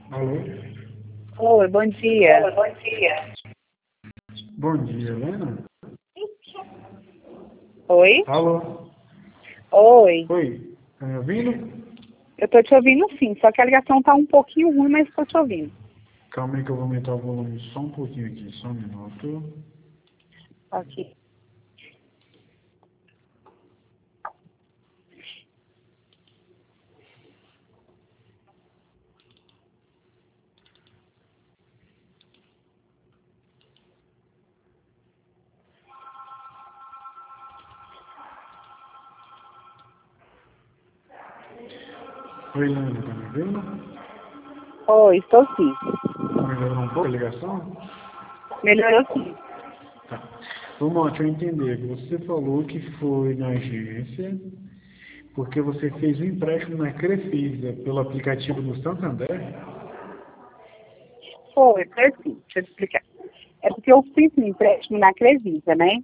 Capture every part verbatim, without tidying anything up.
Alô? Oi, bom dia. Oi, bom dia. Bom dia, Helena? Oi? Alô? Oi. Oi, tá me ouvindo? Eu tô te ouvindo sim, só que a ligação tá um pouquinho ruim, mas tô te ouvindo. Calma aí que eu vou aumentar o volume só um pouquinho aqui, só um minuto. Ok. Oi, Helena, tá me ouvindo? Oi, estou sim. Melhorou um pouco a ligação? Melhorou sim. Tá. Vamos lá, deixa eu entender. Você falou que foi na agência porque você fez um empréstimo na Crefisa pelo aplicativo do Santander? Foi, foi assim, deixa eu te explicar. É porque eu fiz um empréstimo na Crevisa, né?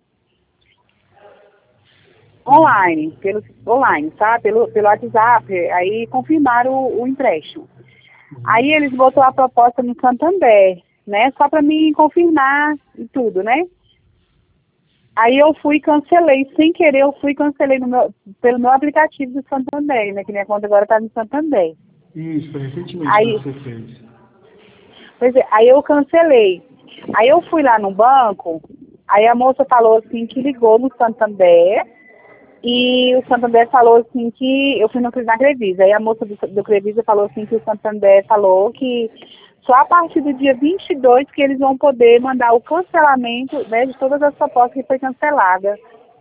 Online, pelo online, tá? Pelo, pelo WhatsApp, aí confirmaram o, o empréstimo. Aí eles botou a proposta no Santander, né? Só para mim confirmar e tudo, né? Aí eu fui e cancelei, sem querer eu fui e cancelei no meu, pelo meu aplicativo do Santander, né? Que minha conta agora tá no Santander. Isso, foi recentemente que Aí, você fez. pois é, aí eu cancelei. Aí eu fui lá no banco, aí a moça falou assim que ligou no Santander e o Santander falou assim que eu fui no na Crevisa. Aí a moça do, do Crevisa falou assim que o Santander falou que só a partir do dia vinte e dois que eles vão poder mandar o cancelamento, né, de todas as propostas que foi cancelada.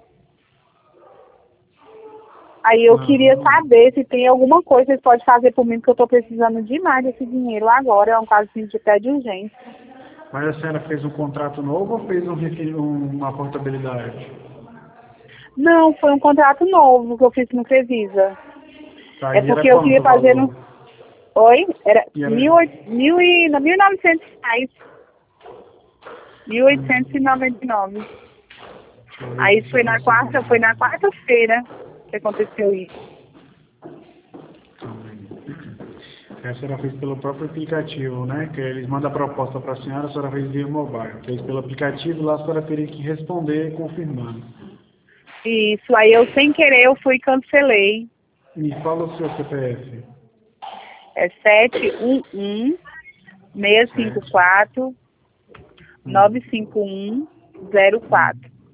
Aí eu queria Não. saber se tem alguma coisa que vocês podem fazer por mim, porque eu estou precisando demais desse dinheiro agora, é um caso assim, de pé de urgência. Mas a senhora fez um contrato novo ou fez um, refi- um- uma portabilidade? Não, foi um contrato novo que eu fiz no Crevisa. Tá, É e era porque eu quanto queria o fazer no... valor? Oi? Era E era... mil, oito- mil e, não, mil e novecentos reais. Mil oitocentos e Hum, noventa e nove. deixa eu ver Aí aqui se eu foi na consigo quarta, foi na entender. quarta-feira que aconteceu isso. Calma aí. A senhora fez pelo próprio aplicativo, né? Que eles mandam a proposta para a senhora, a senhora fez via mobile. Fez pelo aplicativo, lá a senhora teria que responder confirmando. Isso, aí eu sem querer eu fui e cancelei. Me fala o seu C P F. É sete um um, seis cinco Sete. quatro, Hum, nove cinco um, zero quatro. hum.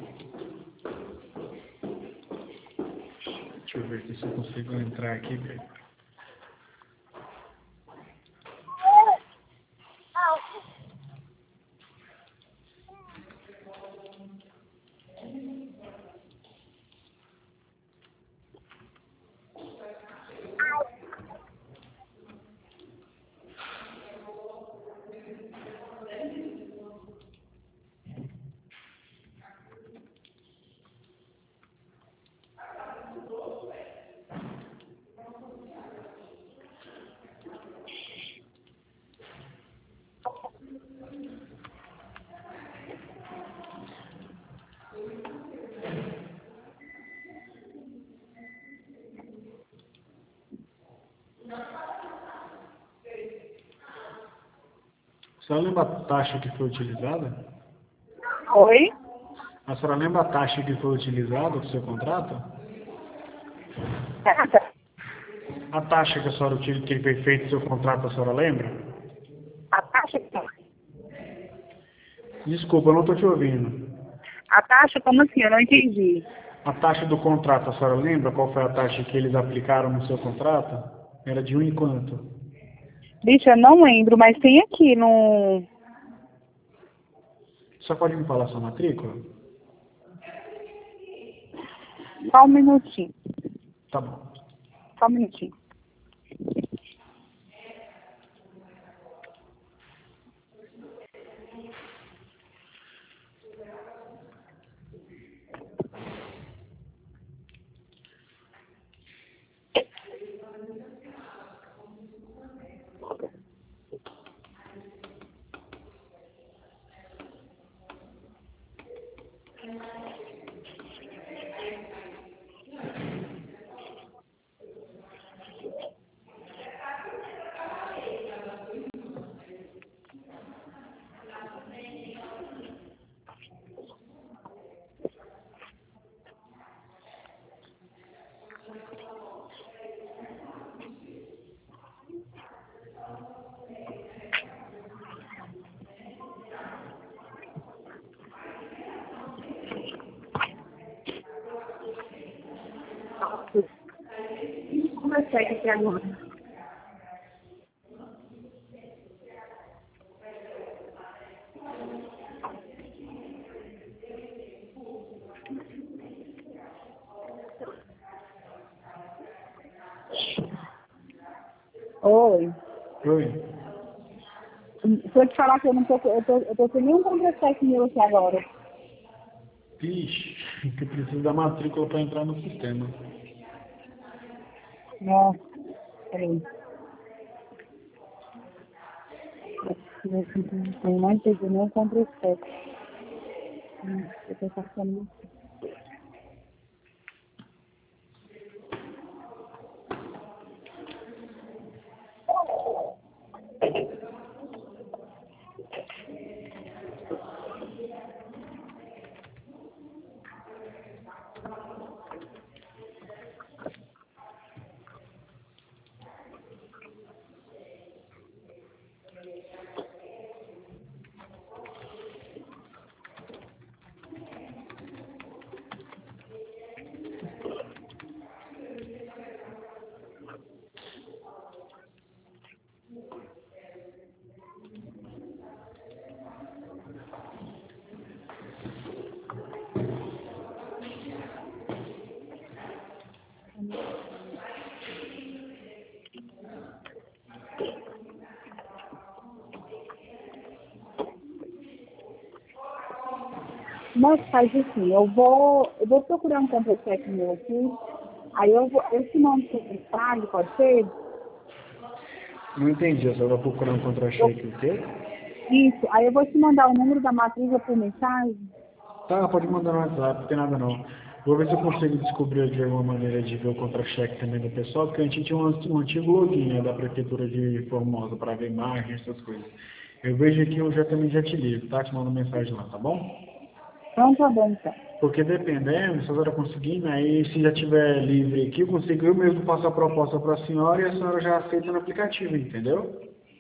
Deixa eu ver aqui se eu consigo entrar aqui, velho. A senhora lembra a taxa que foi utilizada? Oi? A senhora lembra a taxa que foi utilizada do seu contrato? A taxa que a senhora utilizou, que foi feito seu contrato, a senhora lembra? A taxa, Desculpa, eu não estou te ouvindo. a taxa, como assim? Eu não entendi. A taxa do contrato, a senhora lembra qual foi a taxa que eles aplicaram no seu contrato? Era de um e quanto? Bicha, eu não lembro, mas tem aqui no... Só pode me falar sua matrícula? Só um minutinho. Tá bom. Só um minutinho. contra-cheque aqui agora. Oi. Oi. Se eu te falar que eu não tô, eu tô, eu tô sem nenhum contra-cheque meu aqui agora. Vixe, que precisa da matrícula para entrar no sistema. Nossa, peraí. Tem mais de nenhum contra-cheque. Hum, eu tô passando. Nossa, faz assim, eu vou, eu vou procurar um contra-cheque meu aqui, aí eu vou, eu te mando por mensagem, pode ser? Não entendi, a senhora vai procurar um Eu, contra-cheque o quê? isso, aí eu vou te mandar o número da matrícula por mensagem. Tá, pode mandar no WhatsApp, não tem nada não. Vou ver se eu consigo descobrir de alguma maneira de ver o contra-cheque também do pessoal, porque a gente tinha um, um antigo login, né, da Prefeitura de Formosa para ver imagens, essas coisas. Eu vejo aqui, eu já também já te ligo, tá? Te mando mensagem lá, tá bom? Então tá bom, então. Porque dependendo, se a senhora conseguir, aí se já tiver livre aqui, eu consigo eu mesmo passar a proposta para a senhora e a senhora já aceita no aplicativo, entendeu?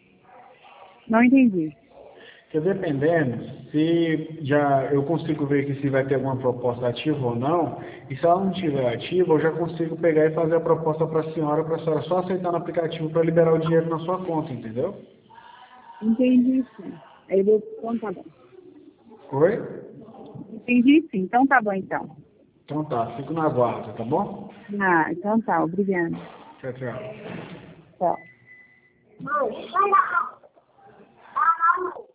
Não entendi. Porque dependendo, se já eu consigo ver que se vai ter alguma proposta ativa ou não, e se ela não estiver ativa, eu já consigo pegar e fazer a proposta para a senhora, para a senhora só aceitar no aplicativo para liberar o dinheiro na sua conta, entendeu? Entendi sim. Aí eu vou, então tá bom. Oi? Entendi sim, então tá bom então. Então tá, fico na guarda, tá bom? Ah, então tá, obrigada. Tchau, tchau. Tchau.